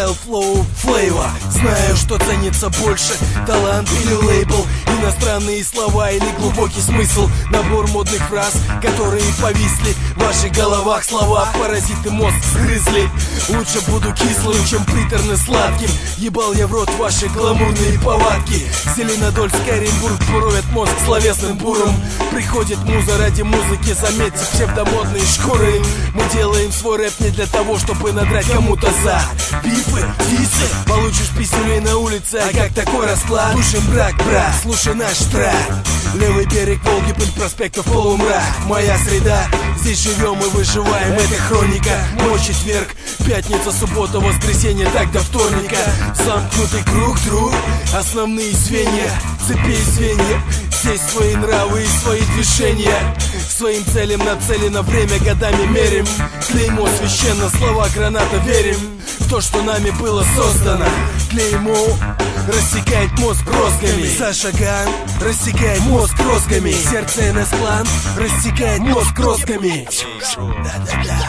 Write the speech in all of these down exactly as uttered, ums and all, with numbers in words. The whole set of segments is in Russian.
стайл, флоу, флейва. Знаю, что ценится больше талант или лейбл, иностранные слова или глубокий смысл, набор модных фраз, которые повисли в ваших головах. Слова паразиты мозг сгрызли. Лучше буду кислым, чем приторно-сладким. Ебал я в рот ваши гламурные повадки. Зеленодольский Оренбург буровит мозг словесным буром. Приходит муза ради музыки, заметьте псевдомодные шкуры. Мы делаем свой рэп не для того, чтобы надрать кому-то за бифы, фисы. Получишь писюлей на улице, а как такой расклад? Душим брак, брат, слушай наш трек. Левый берег Волги, пыль проспектов, полумрак. Моя среда, здесь живем и выживаем. Это хроника, мой четверг, пятница, суббота, воскресенье, так до вторника. Замкнутый круг, друг, основные звенья, цепей звенья. Здесь свои нравы и свои движения. Своим целям нацелено время, годами мерим. Клеймо священно, слова граната, верим в то, что нами было создано. Клеймо рассекает мозг розгами. Саша Ган рассекает мозг розгами. Сердце эн эс клан рассекает мозг розгами. Да-да-да.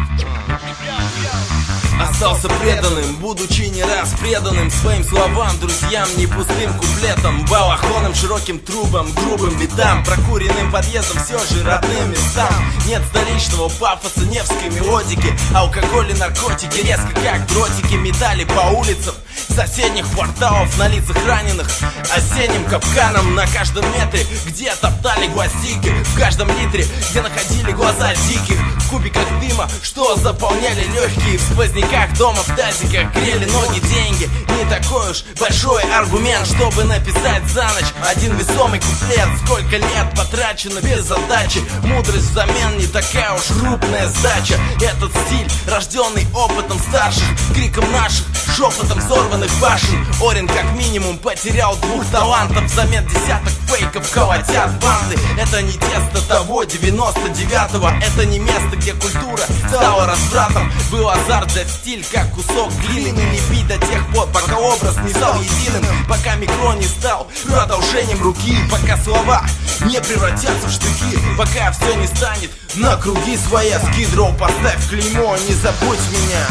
Остался преданным, будучи не раз преданным своим словам, друзьям, не пустым куплетом, балахоном, широким трубам, грубым битам, прокуренным подъездом, все же родным местам. Нет столичного пафоса, невской мелодики, алкоголь и наркотики резко как дротики метали по улицам соседних кварталов, на лицах раненых осенним капканом. На каждом метре, где топтали гвоздики, в каждом литре, где находили глаза диких, в кубиках дыма, что заполняли легкие, в сквозняках дома, в тазиках грели ноги деньги. Не такой уж большой аргумент, чтобы написать за ночь один весомый куплет. Сколько лет потрачено без задачи, мудрость взамен не такая уж крупная сдача. Этот стиль, рожденный опытом старших, криком наших, шепотом взорванных башен. Орен как минимум потерял двух талантов, взамен десяток фейков колотят банды. Это не тесто того девяносто девятого, это не место, где культура стала развратом. Был азарт взять стиль, как кусок глины, не лепить до тех пор, пока образ не стал единым, пока микро не стал продолжением руки, пока слова не превратятся в штыки, пока все не станет на круги своя. Скидроу, поставь клеймо, не забудь меня.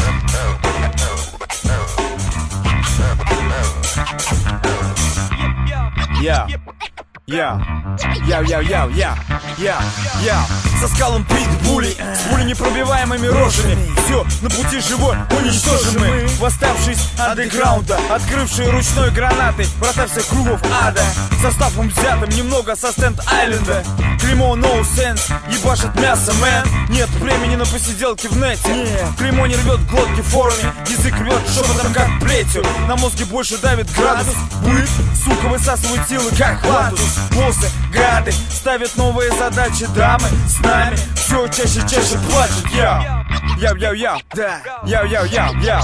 Я, я, я, я, я, я, я, я. За скалом питбули С пуленепробиваемыми рожами. Все на пути живой уничтожимы. Восставшись андеграунда, открывшие ручной гранатой врата всех кругов ада. Составом взятым немного со Стенд-Айленда. Клеймо no sense, ебашит мясо, мэн. Нет времени на посиделки в нете. Клеймо не рвет глотки в форме, язык рвет шепотом как плетью. На мозге больше давит градус. Быт, сука, высасывает силы как хладус. Боссы, гады, ставят новые задачи. Дамы с нами все чаще чаще плачут. Я, я, я, я, да, я, я, я, я.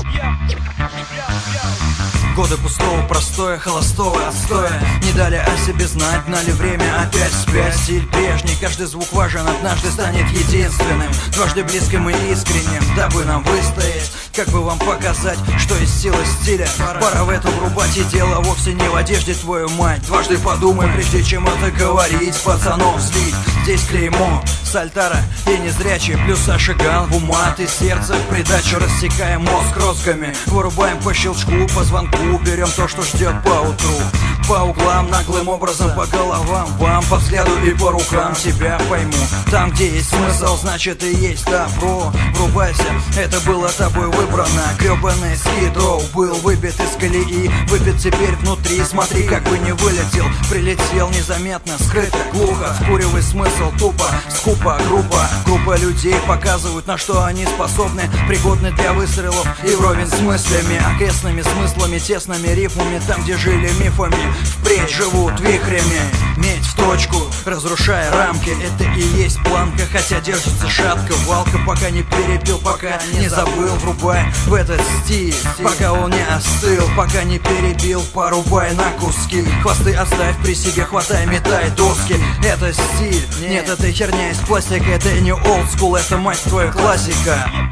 Годы пустого, простоя, холостого отстоя не дали о себе знать, гнали время опять вспять. Стиль прежний, каждый звук важен, однажды станет единственным, дважды близким и искренним, дабы нам выстоять. Как бы вам показать, что есть сила стиля? Пора в это врубать, и дело вовсе не в одежде, твою мать. Дважды подумай, прежде чем это говорить, пацанов злить. Здесь клеймо, Сальтара и незрячий, плюс Саша Ган в умат и сердце в придачу. Рассекаем мозг розгами, вырубаем по щелчку, по звонку, берем то, что ждет по утру. По углам, наглым образом по головам, вам по взгляду и по рукам тебя пойму. Там, где есть смысл, значит и есть добро. Врубайся, это было тобой выбрано. Гребаный скидроу был выбит из колеи, выпит теперь внутри. Смотри, как бы не вылетел, прилетел незаметно, скрыто, глухо. Вкуривай смысл тупо, скупо, грубо. Группа людей показывают, на что они способны, пригодны для выстрелов и вровень с мыслями, окрестными смыслами, тесными рифмами. Там, где жили мифами, впредь живут вихрями. Медь в точку, разрушая рамки, это и есть планка, хотя держится шатко. Валка, пока не перепил, пока не забыл. Врубай в этот стиль, пока он не остыл, пока не перебил, порубай на куски. Хвосты оставь при себе, хватай, метай доски. Это стиль, нет, это херня из пластика, это не олдскул, это, мать твою, классика.